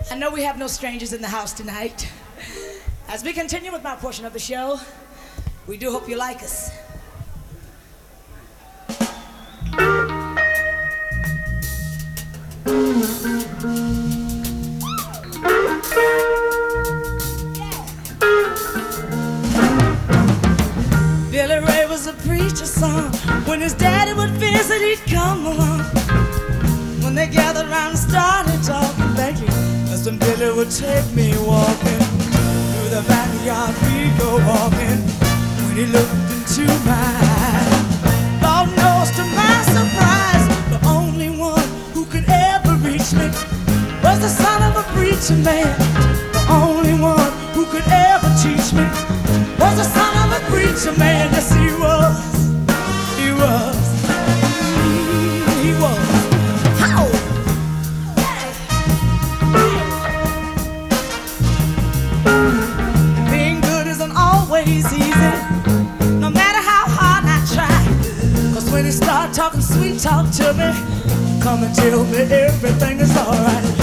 I know we have no strangers in the house tonight. As we continue with my portion of the show, we do hope you like us. Billy Ray was a preacher's son. When his daddy would visit, he'd come along. When they gathered around and started talking, thank you, that's when Billy would take me walking. Through the backyard we go walking. When he looked into my eyes, Lord knows to my surprise, the only one who could ever reach me was the son of a preacher man. The only one who could ever teach me was the son of a preacher man. Yes, he was. He was. He was. How? Being good isn't always easy, no matter how hard I try. 'Cause when you start talking sweet talk to me, come and tell me everything is alright.